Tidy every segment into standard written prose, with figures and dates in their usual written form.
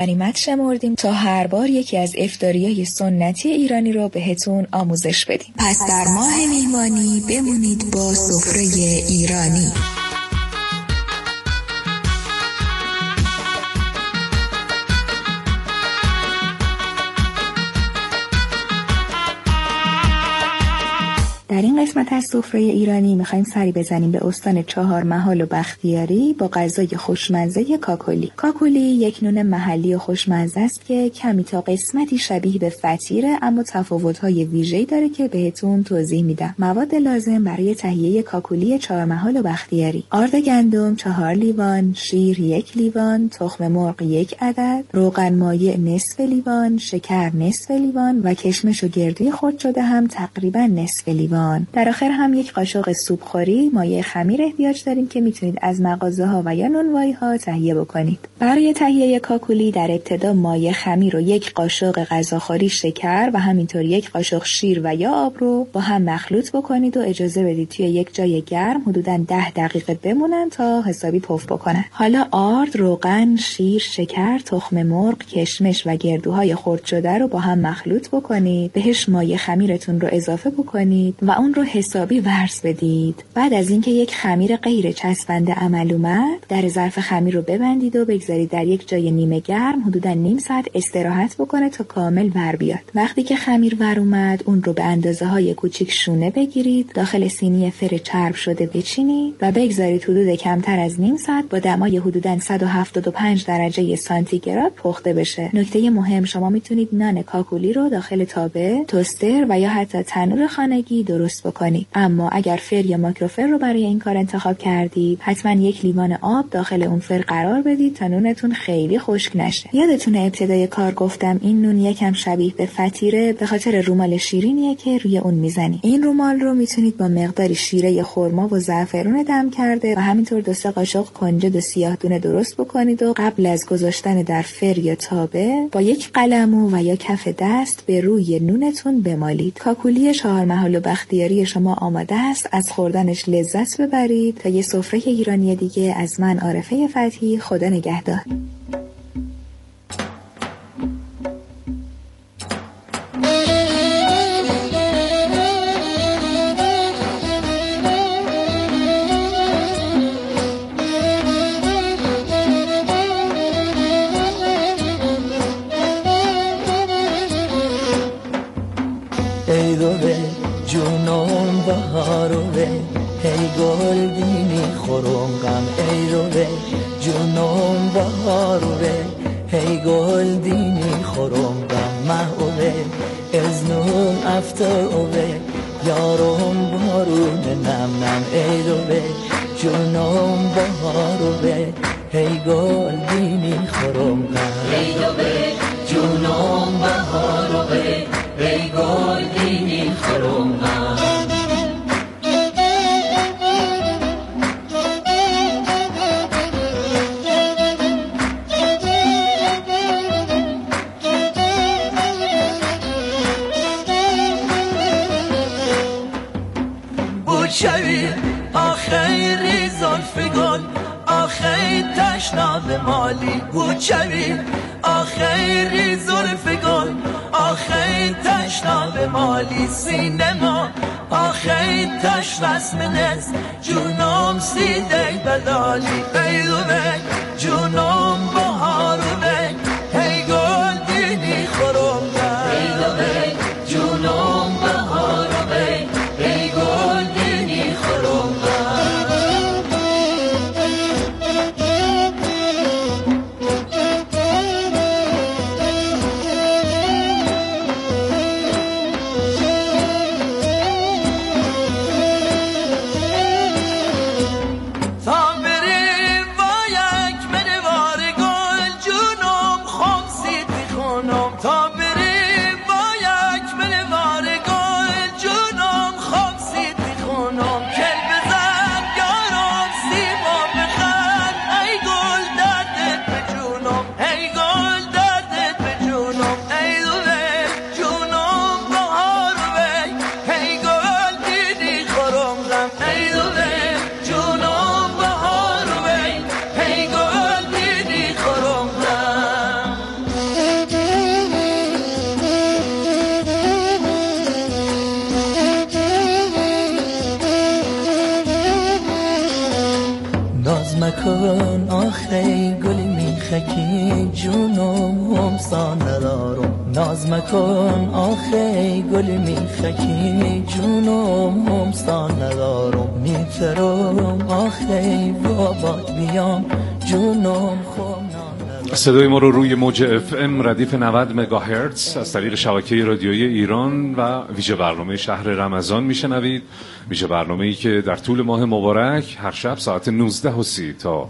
غنیمت شمردیم تا هر بار یکی از افطاریای سنتی ایرانی رو بهتون آموزش بدیم. پس در ماه میهمانی بمونید با سفره ایرانی. در این قسمت از سفره ایرانی میخوایم سری بزنیم به استان چهارمحال و بختیاری با غذای خوشمزه کاکلی. کاکلی یک نون محلی و خوشمزه است که کمی تا قسمتی شبیه به فطیره، اما تفاوت‌های ویژه‌ای داره که بهتون توضیح میدم. مواد لازم برای تهیه کاکلی چهارمحال و بختیاری: آرد گندم 4 لیوان، شیر 1 لیوان، تخم مرغ 1 عدد، روغن مایع نصف لیوان، شکر نصف لیوان و کشمش و گردوی خرد شده هم تقریبا نصف لیوان. در آخر هم 1 قاشق سوپخوری مایع خمیر احتیاج داریم که میتونید از مغازه‌ها و یا نونوایی‌ها تهیه بکنید. برای تهیه کاکلی در ابتدا مایع خمیر و 1 قاشق غذاخوری شکر و همینطور 1 قاشق شیر و یا آب رو با هم مخلوط بکنید و اجازه بدید توی یک جای گرم حدوداً 10 دقیقه بمونن تا حسابی پف بکنن. حالا آرد، روغن، شیر، شکر، تخم مرغ، کشمش و گردوهای خرد شده رو با هم مخلوط بکنید. بهش مایع خمیرتون رو اضافه بکنید و اون رو حسابی ورز بدید. بعد از اینکه یک خمیر غیر چسبنده عمل اومد، در ظرف خمیر رو ببندید و بگذارید در یک جای نیمه گرم حدوداً نیم ساعت استراحت بکنه تا کامل ور بیاد. وقتی که خمیر ور اومد، اون رو به اندازه‌های کوچیک شونه بگیرید، داخل سینی فر چرب شده بچینید و بگذارید حدود کمتر از نیم ساعت با دمای حدوداً 175 درجه سانتیگراد پخته بشه. نکته مهم، شما میتونید نان کاکلی رو داخل تابه، توستر و یا حتی تنور خانگی درست بکنید. اما اگر فر یا ماکروفر رو برای این کار انتخاب کردید، حتما 1 لیوان آب داخل اون فر قرار بدید تا نونتون خیلی خشک نشه. یادتونه ابتدای کار گفتم این نون یکم شبیه به فطیره به خاطر رومال شیرینیه که روی اون میزنید. این رومال رو میتونید با مقداری شیره خرما و زعفرون دم کرده و همینطور 2-3 قاشق کنجد و سیاه دونه درست بکنید و قبل از گذاشتن در فر یا تابه با 1 قلمو و یا کف دست به روی نونتون بمالید. کاکلی چهارمحال و بختیاری شما آماده است. از خوردنش لذت ببرید. تا یه سفره ایرانی دیگه، از من عارفه فتحی، خدا نگهدار. ای دوره جونم بهاروه، ای گل دینی خورنگم. ای دوره جونم بهاروه، ای گل دینی خورنگم. محوه از نون افتاوه، یارم بارون نم نم. ای دوره جونم بهاروه، ای گل دینی خورنگم. ای دوره جونم بهاروه، ای گل دینی خورنگم. بوچوی آخیری زلف گل، آخی تشناب مالی. بوچوی آخیری زلف گل، آخی تشناب مالی. سینما آخی تش رسم نز، جونم سیده بلالی. ای دوره جونم بهارونه، ای گل دینی خورنگم. ای دوره جونم بهارونه، ای گل دینی خورنگم. تا بریم با یک منوار گل، جونم جونم سان ندارم ناز مکن آخه گل میخکی جونم سان ندارم میترم آخه بابات بیام جونم خوم. صدای ما رو روی موج FM ردیف 90 مگاهرتز از طریق شبکه رادیویی ایران و ویژه برنامه شهر رمضان میشنوید. ویژه برنامه‌ای که در طول ماه مبارک هر شب ساعت 19:30 تا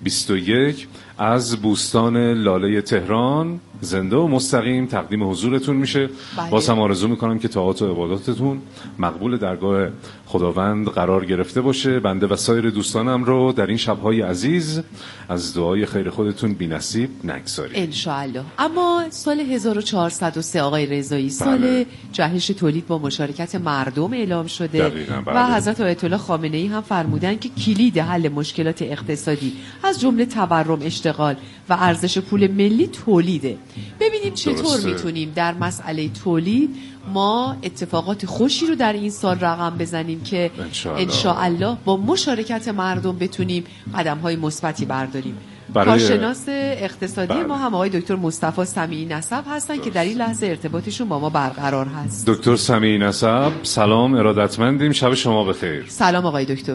21 از بوستان لاله تهران زنده و مستقیم تقدیم حضورتون میشه. باز هم آرزو میکنم که طاعات و عباداتتون مقبول درگاه خداوند قرار گرفته باشه. بنده و سایر دوستانم رو در این شب‌های عزیز از دعای خیر خودتون بی‌نصیب نگذاریم ان شاء الله. اما سال 1403 آقای رضایی سال جهش تولید با مشارکت مردم اعلام شده و حضرت آیت الله خامنه‌ای هم فرمودن که کلید حل مشکلات اقتصادی از جمله تورم، اشتغال و ارزش پول ملی تولیده. ببینیم چطور میتونیم در مسئله تولید ما اتفاقات خوشی رو در این سال رقم بزنیم که انشاءالله با مشارکت مردم بتونیم قدم‌های مثبتی برداریم. کارشناس اقتصادی ما هم آقای دکتر مصطفی سمیعی نسب هستن که در این لحظه ارتباطشون با ما برقرار هست. دکتر سمیعی نسب سلام، ارادتمندیم، شب شما بخیر. سلام آقای دکتر.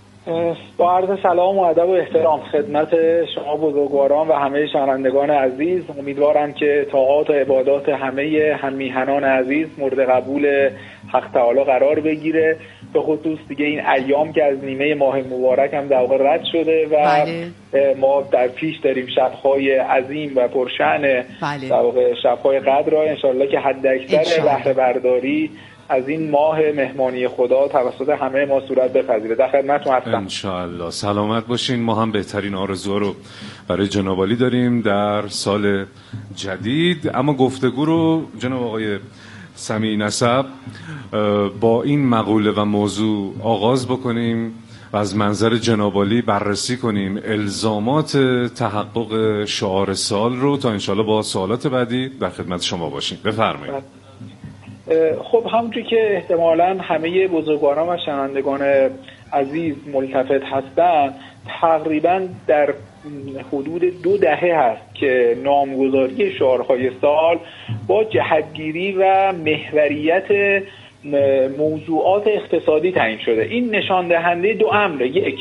با عرض سلام و ادب و احترام خدمت شما بزرگواران و همه شنوندگان عزیز. امیدوارم که طاعات و عبادات همه هممیهنان عزیز مورد قبول حق تعالی قرار بگیره. به خصوص دیگه این ایام که از نیمه ماه مبارک هم در واقع رد شده و ما در پیش داریم شب‌های عظیم و پرشأن در واقع شب‌های قدر را انشالله که حد اکثر بهره برداری از این ماه مهمانی خدا توسط همه ما صورت بپذیره. در خدمتتون هستم. انشاءالله. سلامت باشین. ما هم بهترین آرزوها رو برای جناب عالی داریم در سال جدید. اما گفتگو رو جناب آقای سمیعی نسب با این مقوله و موضوع آغاز بکنیم و از منظر جناب عالی بررسی کنیم الزامات تحقق شعار سال رو تا انشاءالله با سوالات بعدی در خدمت شما باشیم. بفرمایید. خب همونجور که احتمالاً همه بزرگواران و شنوندگان عزیز ملتفت هستن، تقریباً در حدود 2 دهه هست که نامگذاری شعارهای سال با جهتگیری و محوریت موضوعات اقتصادی تعیین شده. این نشان دهنده 2 امر: یک،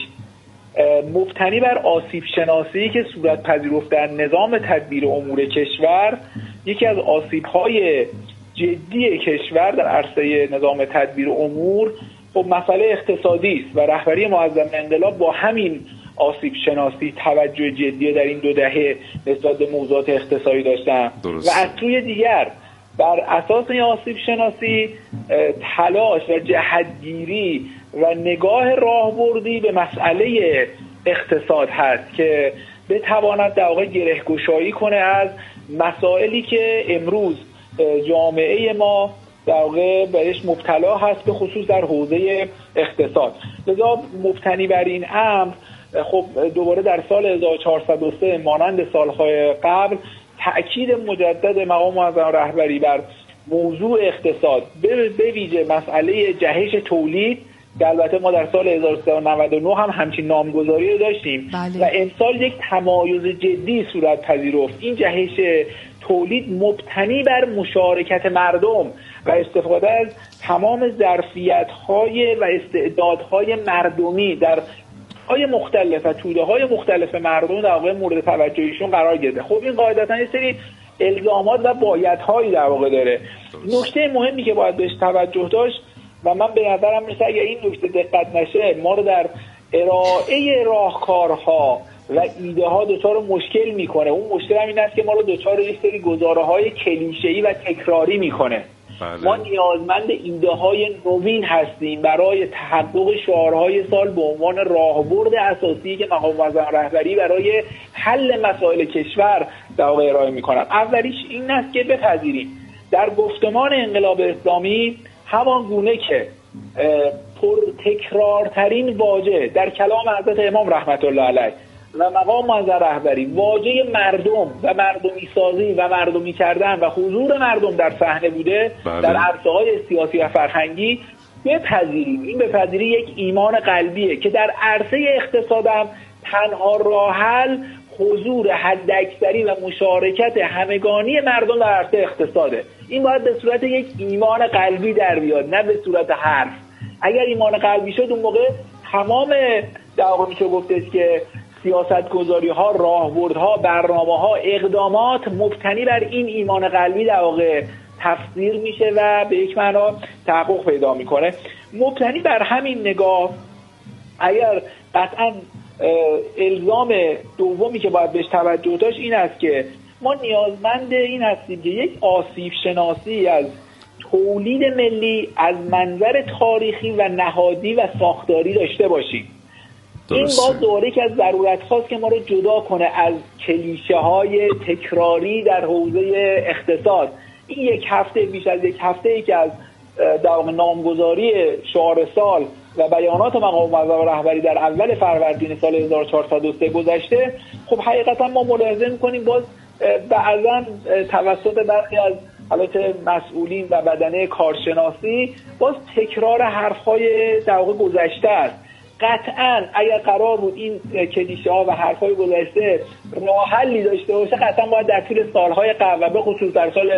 مبتنی بر آسیب شناسی که صورت پذیرفت در نظام تدبیر امور کشور. یکی از آسیب‌های جدی کشور در عرصه نظام تدبیر امور خب مسئله اقتصادی است و رهبری معظم انقلاب با همین آسیب شناسی توجه جدی در این 2 دهه نسبت به موضوعات اقتصادی داشتن و از سوی دیگر بر اساس این آسیب شناسی تلاش و جهتگیری و نگاه راهبردی به مسئله اقتصاد هست که بتواند در واقع گره‌گشایی کنه از مسائلی که امروز جامعه ما در واقع بهش مبتلا هست، به خصوص در حوزه اقتصاد. لذا مبتنی بر این امر خب دوباره در سال 1403 مانند سالهای قبل تأکید مجدد مقام معظم رهبری بر موضوع اقتصاد به ویژه مسئله جهش تولید که البته ما در سال 1399 هم همچین نامگذاری رو داشتیم و امسال یک تمایز جدی صورت پذیرفت. این جهش تولید مبتنی بر مشارکت مردم و استفاده از تمام ظرفیت‌های و استعدادهای مردمی در های مختلف و توده‌های مختلف مردم در واقع مورد توجهشون قرار گرفته. خب این قاعدتاً یه سری الزامات و بایدهایی در واقع داره. نکته مهمی که باید بهش توجه داشت و من به نظرم میاد اگه این نکته دقت نشه ما رو در ارائه راهکارها و ایده ها دچار مشکل میکنه. اون مشکل هم این است که ما رو دچار یک سری گزاره‌های کلیشه‌ای و تکراری میکنه. ما نیازمند ایده های نوین هستیم برای تحقق شعارهای سال به عنوان راهبرد اساسی که مقام معظم رهبری برای حل مسائل کشور در واقع ارائه میکنن. اولیش این است که بپذیریم در گفتمان انقلاب اسلامی همان گونه که پرتکرارترین واژه در کلام حضرت امام رحمت الله علیه و مقام معظم رهبری واژه مردم و مردمی سازی و مردمی کردن و حضور مردم در صحنه بوده در عرصه‌های سیاسی و فرهنگی، بپذیریم. این بپذیری یک ایمان قلبیه که در عرصه اقتصادم تنها راه حل حضور حداکثری و مشارکت همگانی مردم در عرصه اقتصاده. این باید به صورت یک ایمان قلبی در بیاد، نه به صورت حرف. اگر ایمان قلبی شد اون موقع تمام در واقع میشه گفتش که سیاست‌گذاری‌ها، راهبردها، برنامه‌ها، اقدامات مبتنی بر این ایمان قلبی در واقع تفسیر میشه و به یک معنا تحقق پیدا میکنه. مبتنی بر همین نگاه اگر قطعاً الزام دومی که باید بهش توجه داشت این است که ما نیازمند این هستیم که یک آسیب شناسی از تولید ملی از منظر تاریخی و نهادی و ساختاری داشته باشیم. این باز دوره که از ضرورت خواست که ما رو جدا کنه از کلیشه های تکراری در حوزه اقتصاد. این یک هفته، بیش از یک هفته ای که از در واقع نامگذاری شعار سال و بیانات مقام معظم رهبری در اول فروردین سال 1403 گذشته، خب حقیقتا ما ملاحظه می‌کنیم باز بعضا توسط برخی از البته مسئولین و بدنه کارشناسی باز تکرار حرف‌های در واقع گذشته است. قطعاً اگر قرار بود این کلیشه ها و حرفای گذشته راه حلی داشته باشه، قطعاً باید در طول سالهای قبل و به خصوص در سال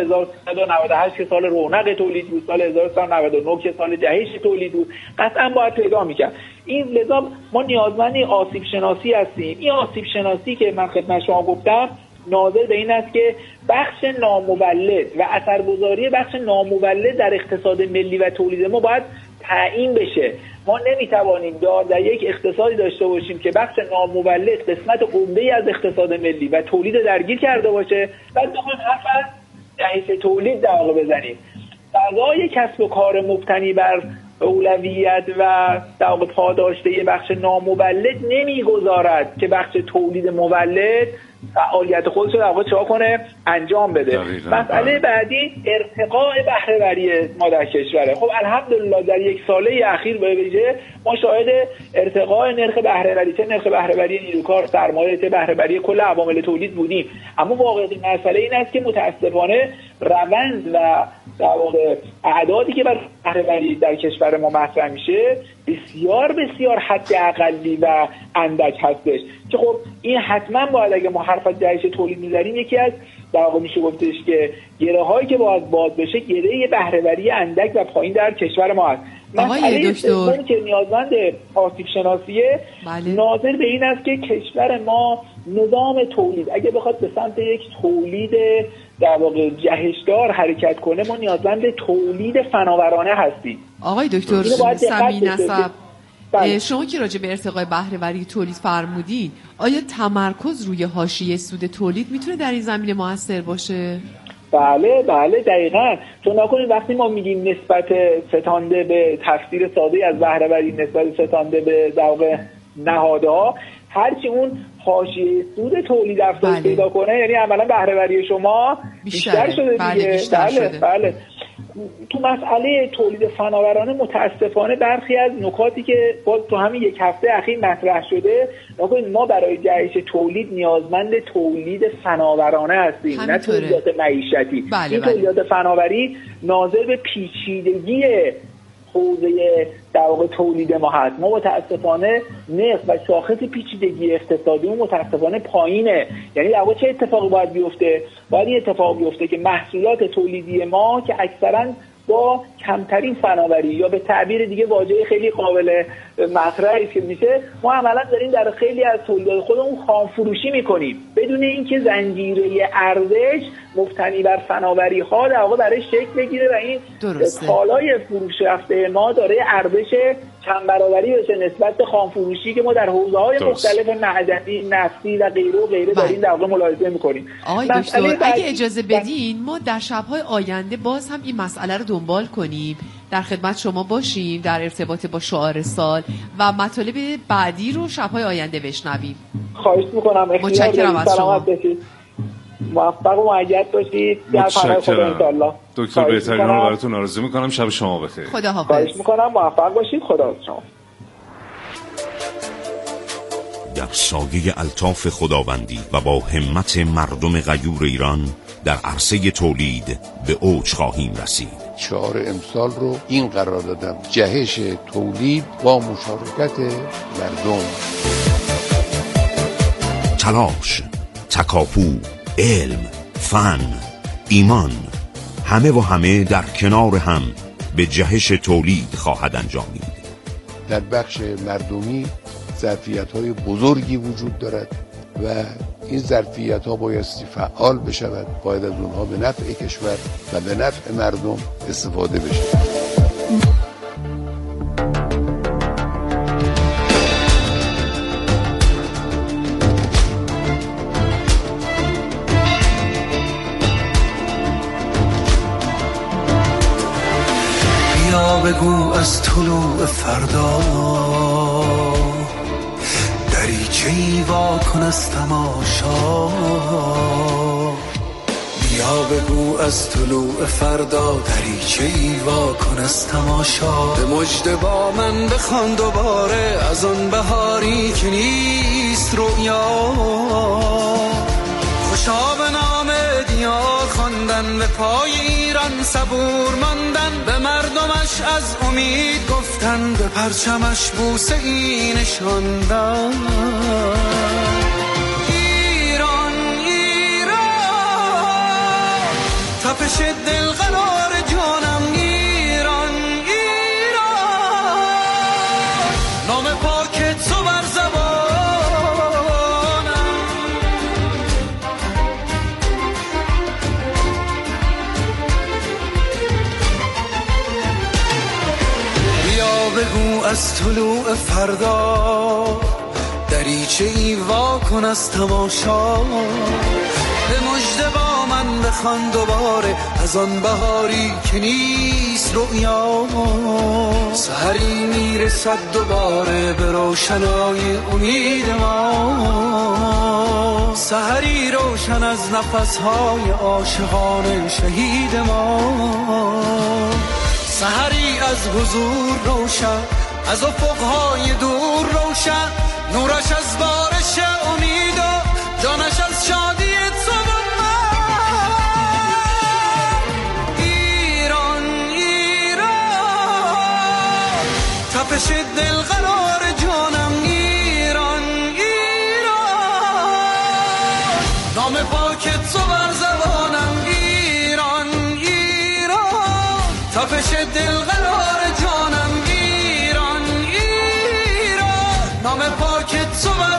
1398 که سال رونق تولید بود، سال 1399 که سال جهش تولید بود، قطعاً باید پیدا میکرد. این لذا ما نیازمند آسیب شناسی هستیم. این آسیب شناسی که من خدمت شما گفتم ناظر به این است که بخش نامولد و اثرگذاری بخش نامولد در اقتصاد ملی و تولید ما باید تعیین بشه. ما نمیتوانیم در یک اقتصادی داشته باشیم که بخش نامولد قسمت عمده‌ای از اقتصاد ملی و تولید درگیر کرده باشه بعد بخوایم حرف از جهش تولید در واقع بزنیم. فضای کسب و کار مبتنی بر اولویت و در واقع پاداشته بخش نامولد نمیگذارد که بخش تولید مولد فعالیت خودش رو در واقع چرا کنه انجام بده. مسئله بعدی ارتقاء بهره‌وری ما در کشوره. خب الحمدلله در یک ساله اخیر به ویژه ما شاهد ارتقاء نرخ بهره‌وری، چه نرخ بهره‌وری نیروکار، سرمایه، چه بهره‌وری کل عوامل تولید بودیم. اما واقعیت مسئله این است که متاسفانه روند و در واقع اعدادی که بر بهره‌وری در کشور ما مطرح میشه بسیار بسیار حد اقلی و اندک هستش که خب این حتما باید اگه ما حرف از جهش تولید می‌زنیم یکی از در واقع میشه گفتش که گره‌هایی که باید باز بشه گره بهره‌وری اندک و پایین در کشور ما هست. آقای دکتر که نیازمند آسیب شناسیه ناظر به این است که کشور ما نظام تولید اگه بخواد به سمت یک تولید در واقع جهشدار حرکت کنه ما نیازمند تولید فناورانه هستیم. آقای دکتر سمی نسب شما که راجع به ارتقای بهره‌وری تولید فرمودین، آیا تمرکز روی حاشیه سود تولید میتونه در این زمینه موثر باشه؟ بله دقیقاً. چون نکنید وقتی ما میگیم نسبت ستانده به تفسیر ساده از بهره‌وری نسبت ستانده به در واقع نهادها، هرچی اون حاشیه سود تولید افزایش پیدا کنه یعنی عملاً بهره‌وری شما بیشتر شده دیگه. بله. تو مسئله تولید فناورانه متاسفانه برخی از نکاتی که باز تو همین یک هفته اخیر مطرح شده، ما برای جهش تولید نیازمند تولید فناورانه هستیم نه تولیدات معیشتی. این تولیدات فناوری ناظر به پیچیدگی حوزه در واقع تولید ما هست. ما متاسفانه نرخ و شاخص پیچیدگی اقتصادی متاسفانه پایینه. یعنی در واقع چه اتفاقی باید بیفته؟ باید این اتفاق بیفته که محصولات تولیدی ما که اکثرا با کمترین فناوری یا به تعبیر دیگه واژه خیلی قابل مطرحی که میشه ما عملا داریم در خیلی از تولیدات خودمون خام فروشی میکنیم بدون اینکه زنجیره ارزش مبتنی بر فناوری ها در واقع برای شکل بگیره و این کالای فروش رفته ما داره ارزش چند برابری بشه نسبت به خام فروشی که ما در حوزه‌های مختلف معدنی، نفتی و غیره و غیره داریم در واقع ملاحظه می‌کنیم. آقای دکتر اگه اجازه بدین ما در شب‌های آینده باز هم این مسئله رو دنبال کنیم، در خدمت شما باشیم در ارتباط با شعار سال و مطالب بعدی رو شب‌های آینده بشنویم. خواهش می‌کنم. متشکرم از شما. موفق و مؤید باشید. در پناه خدا انشالله. دکتر بهترین رو براتون آرزو میکنم. شب شما بخیر. خدا حافظ. خواهش میکنم. موفق باشید. خدا حافظ شما. در سایه الطاف خداوندی و با همت مردم غیور ایران در عرصه تولید به اوج خواهیم رسید. شعار امسال رو این قرار دادم: جهش تولید با مشارکت مردم. تلاش، تکاپو، علم، فن، ایمان، همه و همه در کنار هم به جهش تولید خواهد انجامید. در بخش مردمی ظرفیت‌های بزرگی وجود دارد و این ظرفیت‌ها بایستی فعال بشود، باید از اونها به نفع کشور و به نفع مردم استفاده بشه. بگو از طلوع فردا دریچه‌ای وا کن از تماشا. بیا بگو از طلوع فردا دریچه‌ای وا کن از تماشا. به مژده با من بخوان دوباره از آن بهاری که نیست رویا. خوشا به نام دیار خواندن، به پای ایران صبور ماندن، به مردمش از امید گفتن، به پرچمش بوسه ای نشاندن. ایران ایران تپش دل قرار جانم. ایران ایران نام پاک تو بر زبان. بگو از طلوع فردا دریچه‌ای وا کن از تماشا. به مژده با من بخوان دوباره از آن بهاری که نیست رویا. سحری میرسد دوباره به روشنای امید ما. سحری روشن از نفسهای عاشقان شهید ما. سحری از حضور روشن، از افقهای دور روشن، نورش از بارش امید و جانش از شادی تو و من. ایران ایران تپش دل قرار جانم. ایران ایران نام پاک تو بر زبانم. ایران ایران تپش دل قرار جانم. ایران ایران نام پاک تو بر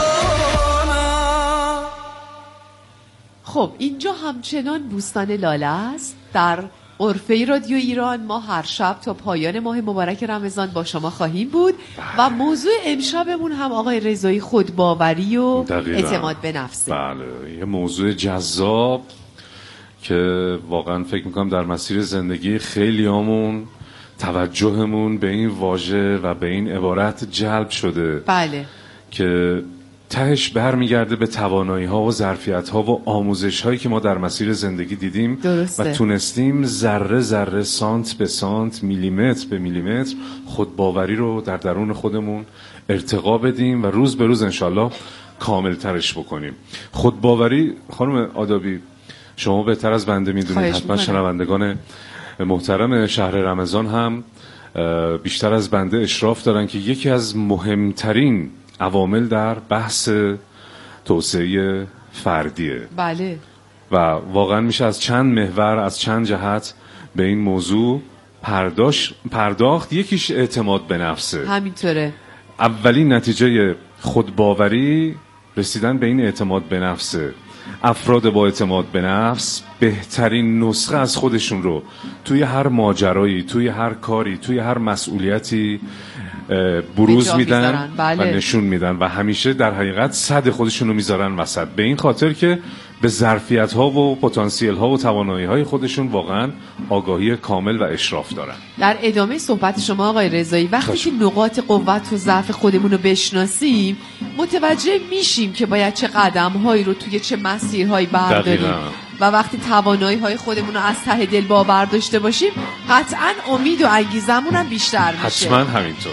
زبانم. خب اینجا همچنان بوستان لاله است. در غرفه رادیو ایران ما هر شب تا پایان ماه مبارک رمضان با شما خواهیم بود و موضوع امشبمون هم آقای رضایی خودباوری و اعتماد به نفسه. بله، یه موضوع جذاب که واقعا فکر میکنم در مسیر زندگی خیلیامون توجهمون به این واژه و به این عبارت جلب شده. بله. که تهش برمیگرده به توانایی ها و ظرفیت ها و آموزش هایی که ما در مسیر زندگی دیدیم. درسته. و تونستیم ذره ذره، سانت به سانت، میلیمتر به میلیمتر خودباوری رو در درون خودمون ارتقا بدیم و روز به روز انشالله کامل ترش بکنیم. خودباوری، خانم آدابی شما بهتر از بنده میدونید، حتما شنوندگان محترم شهر رمضان هم بیشتر از بنده اشراف دارن که یکی از مهمترین عوامل در بحث توسعه فردیه. بله. و واقعا میشه از چند محور، از چند جهت به این موضوع پرداخت. یکیش اعتماد به نفسه. همینطوره. اولین نتیجه خودباوری رسیدن به این اعتماد به نفسه. افراد با اعتماد به نفس بهترین نسخه از خودشون رو توی هر ماجرایی، توی هر کاری، توی هر مسئولیتی بروز میدن و نشون میدن و همیشه در حقیقت صد خودشون رو میذارن وسط، به این خاطر که به ظرفیت ها و پتانسیل ها و توانایی های خودشون واقعا آگاهی کامل و اشراف دارن. در ادامه صحبت شما آقای رضایی، وقتی که نقاط قوت و ضعف خودمون رو بشناسیم متوجه میشیم که باید چه قدم هایی رو توی چه مسیرهایی برداریم و وقتی توانایی های خودمون رو از ته دل باور داشته باشیم قطعا امید و انگیزمون هم بیشتر میشه. حتما همینطوره.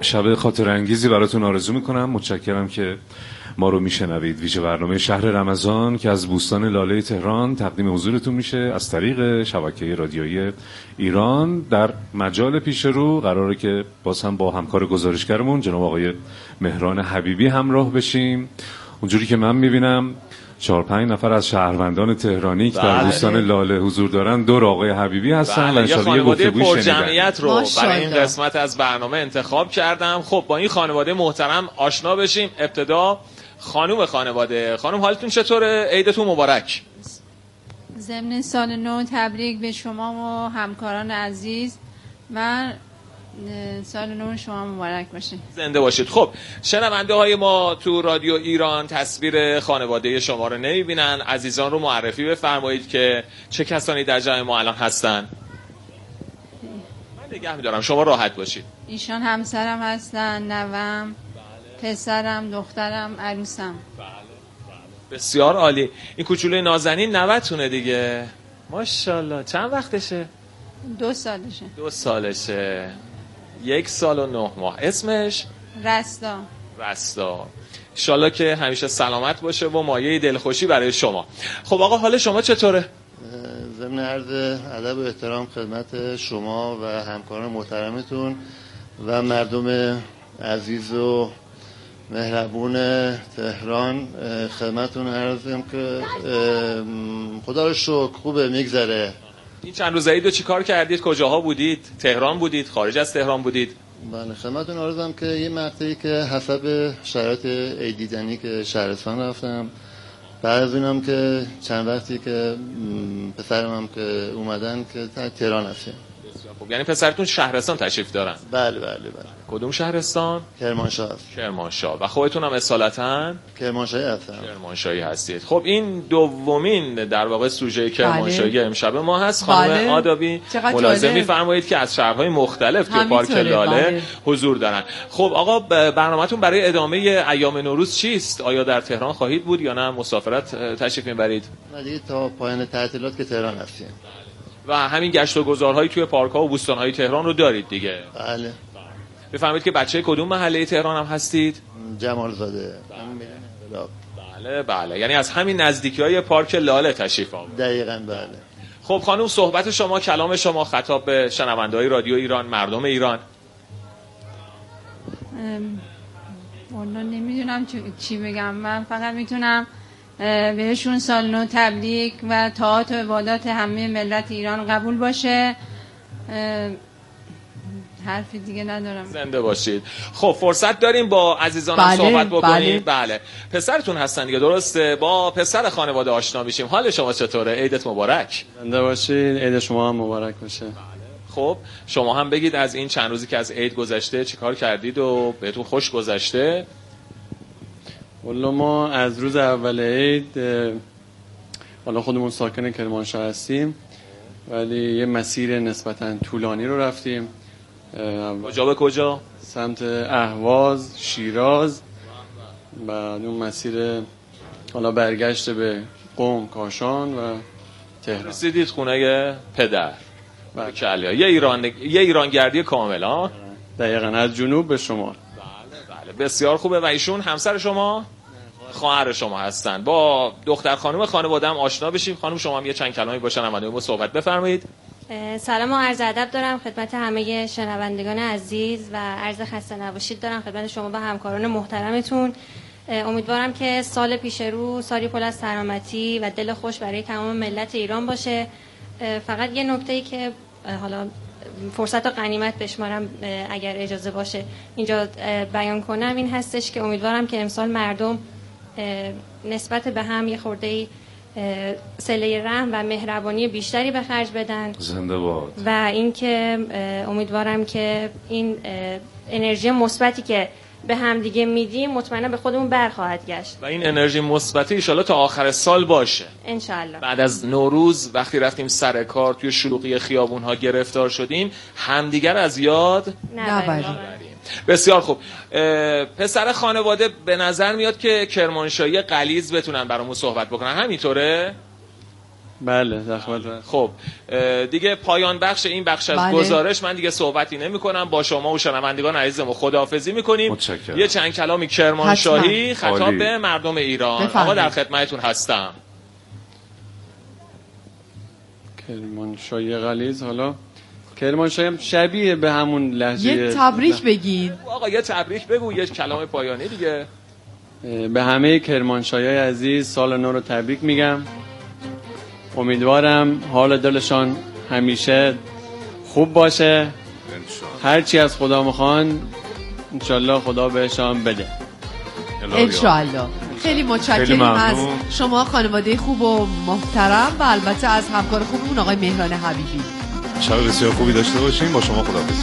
شب خاطر انگیزی براتون آرزو میکنم. متشکرم که ما رو میشنوید. ویژه برنامه شهر رمضان که از بوستان لاله تهران تقدیم حضورتون میشه از طریق شبکه رادیویی ایران. در مجال پیش رو قراره که باز هم با همکار گزارشگرمون جناب آقای مهران حبیبی همراه بشیم. اونجوری که من میبینم 4-5 نفر از شهروندان تهرانی که در بوستان لاله حضور دارن دور آقای حبیبی هستن و یه خانواده پر جمعیت رو برای این قسمت از برنامه انتخاب کردم. خب با این خانواده محترم آشنا بشیم. ابتدا خانم خانواده. خانم حالتون چطوره؟ عیدتون مبارک. ضمن سال نو تبریک به شما و همکاران عزیز و سال نو شما مبارک باشه. زنده باشید. خب شنونده های ما تو رادیو ایران تصویر خانواده شما رو نمیبینن. عزیزان رو معرفی بفرمایید که چه کسانی در جمع ما الان هستن. من نگه میدارم شما راحت باشید. ایشان همسرم هستن، نوام، پسرم، دخترم، عروسم. بسیار عالی. این کوچولوی نازنین نوتونه دیگه. ماشاءالله. چند وقتشه؟ 2 سالشه. 2 سالشه. 1 سال و 9 ماه. اسمش؟ رستا. رستا. انشالله که همیشه سلامت باشه و مایه دلخوشی برای شما. خب آقا حال شما چطوره؟ ضمن عرض ادب و احترام خدمت شما و همکاران محترمتون و مردم عزیز و مهربون تهران خدمتون عرضم که خدا رو شکر خوبه میگذره. این چند روز عید رو چی کار کردید؟ کجاها بودید؟ تهران بودید؟ خارج از تهران بودید؟ بله خدمتون عرضم که یه مقطعی که حسب شرایط عید دیدنی که شهرستان رفتم. بعد از اینم که چند وقتی که پسرم هم که اومدن که تهران هستیم. خب یعنی پسرتون شهرستان تشریف دارن؟ بله بله بله. کدوم شهرستان؟ کرمانشاه هست. کرمانشاه. و خودتون هم اصالتاً کرمانشاهی هستم. کرمانشاهی هستید. خب این دومین در واقع سوژه کرمانشاهی امشب ما هست. خانم آدابی ملاحظه می‌فرمایید که از شهرهای مختلف تو پارک لاله حضور دارن. خب آقا برنامه‌تون برای ادامه ایام نوروز چیست؟ آیا در تهران خواهید بود یا نه مسافرت تشریف می‌برید؟ نه دیگه تا پایان تعطیلات که تهران هستیم. و همین گشت و گذارهایی توی پارک‌ها و بوستان‌های تهران رو دارید دیگه. بله. بفرمایید که بچه کدوم محله تهران هم هستید؟ جمال زاده. بله بله. یعنی از همین نزدیکی‌های پارک لاله تشریف آورید. دقیقاً بله. خب خانم صحبت شما، کلام شما خطاب به شنونده‌های رادیو ایران، مردم ایران. والا نمیدونم چی بگم. من فقط میتونم بهشون سال نو تبریک و طاعات و عبادات همه ملت ایران قبول باشه. حرفی دیگه ندارم. زنده باشید. خب فرصت داریم با عزیزانم صحبت بکنیم. بله. پسرتون هستن دیگه درسته؟ با پسر خانواده آشنا میشیم. حال شما چطوره؟ عیدت مبارک. زنده باشید. عید شما هم مبارک باشه. خب شما هم بگید از این چند روزی که از عید گذشته چیکار کردید و بهتون خوش گذشته؟ والله ما از روز اول عید حالا خودمون ساکن کرمانشاه هستیم ولی یه مسیر نسبتاً طولانی رو رفتیم. کجا به کجا؟ سمت اهواز، شیراز، بعد اون مسیر حالا برگشت به قم، کاشان و تهران. رسیدید خونه پدر. بله. یه ایرانگردی کامل ها؟ دقیقاً از جنوب به شمال. بله بسیار خوبه. و ایشون همسر شما؟ خواهر شما هستن. با دختر خانم خانواده هم آشنا بشیم. خانم شما هم یه چند کلمه‌ای با شنوندگان ما صحبت بفرمایید. سلام و عرض ادب دارم خدمت همه شنوندگان عزیز و عرض خسته نباشید دارم خدمت شما و همکاران محترمتون. امیدوارم که سال پیش رو سالی پر از سلامتی و دل خوش برای تمام ملت ایران باشه. فقط یه نکته‌ای که حالا فرصت و غنیمت بشمارم اگر اجازه باشه اینجا بیان کنم این هستش که امیدوارم که امسال مردم نسبت به هم یه خورده‌ای صله رحم و مهربانی بیشتری به خرج بدن. زنده باد. و اینکه امیدوارم که این انرژی مثبتی که به هم دیگه میدیم مطمئنا به خودمون برخواهد گشت و این انرژی مثبتی ان شاءالله تا آخر سال باشه ان شاءالله. بعد از نوروز وقتی رفتیم سر کار توی شلوغی خیابون‌ها گرفتار شدیم همدیگر از یاد نبریم. بسیار خوب. پسر خانواده به نظر میاد که کرمانشاهی غلیظ بتونن برامون صحبت بکنن، همینطوره؟ بله در خدمت. خب دیگه پایان بخش این بخش از گزارش من دیگه صحبتی نمی کنم. با شما و شنوندگان عزیزم خداحافظی میکنیم. یه چند کلامی کرمانشاهی خطاب به مردم ایران. آقا در خدمتتون هستم. کرمانشاهی غلیظ. حالا کرمانشاهی هم شبیه به همون لهجه. یه تبریک بگین آقا، یه تبریک بگو، یه کلام پایانی دیگه. به همه کرمانشاهی عزیز سال نو رو تبریک میگم. امیدوارم حال دلشان همیشه خوب باشه. هرچی از خدا میخوان انشالله خدا بهشان بده انشالله. خیلی متشکریم از شما خانواده خوب و محترم و البته از همکار خوبمون آقای مهران حبیبی. شب بسیار خوبی داشته باشیم. با شما خداحافظی.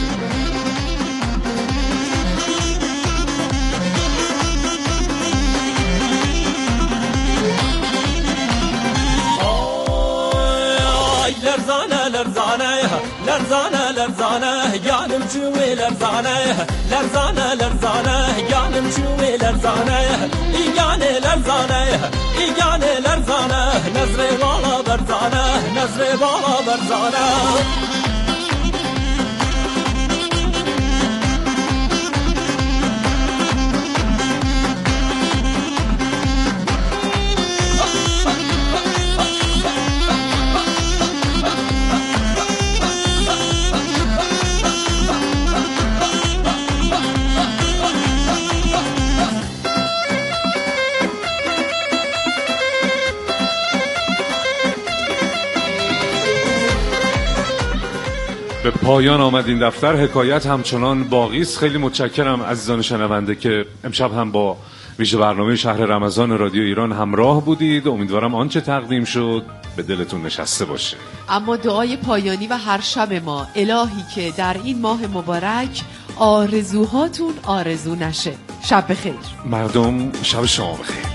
لرزانه لرزانه جانم شوي لرزانه لرزانه لرزانه جانم شوي لرزانه ایگانه لرزانه ایگانه لرزانه نظر بالا برزانه نظر بالا برزانه به پایان آمد این دفتر. حکایت همچنان باقی است. خیلی متشکرم عزیزان شنونده که امشب هم با ویژه برنامه شهر رمضان رادیو ایران همراه بودید. امیدوارم آنچه تقدیم شد به دلتون نشسته باشه. اما دعای پایانی و هر شب ما الهی که در این ماه مبارک آرزوهاتون آرزو نشه. شب بخیر مردم. شب شما بخیر.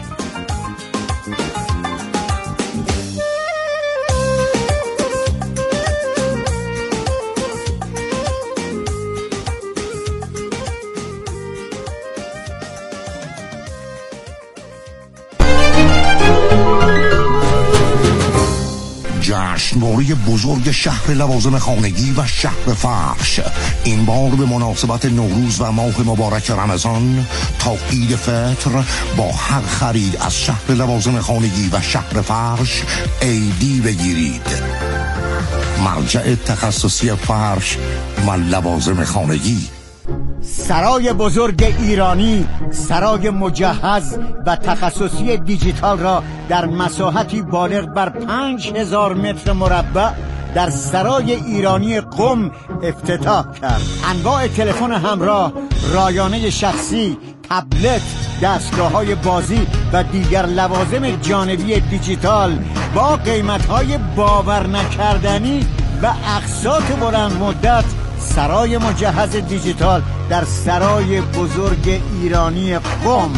جشنواره بزرگ شهر لوازم خانگی و شهر فرش این بار به مناسبت نوروز و ماه مبارک رمضان تا عید فطر با هر خرید از شهر لوازم خانگی و شهر فرش عیدی بگیرید. مرجع تخصصی فرش و لوازم خانگی. سرای بزرگ ایرانی، سرای مجهز و تخصصی دیجیتال را در مساحتی بالغ بر 5000 متر مربع در سرای ایرانی قم افتتاح کرد. انواع تلفن همراه، رایانه شخصی، تبلت، دستگاه‌های بازی و دیگر لوازم جانبی دیجیتال با قیمت‌های باور نکردنی و اقساط بلند مدت. سرای مجهز دیجیتال در سرای بزرگ ایرانی قم.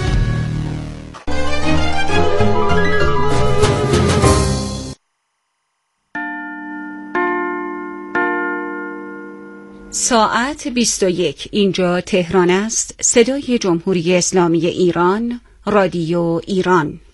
ساعت 21 اینجا تهران است. صدای جمهوری اسلامی ایران، رادیو ایران.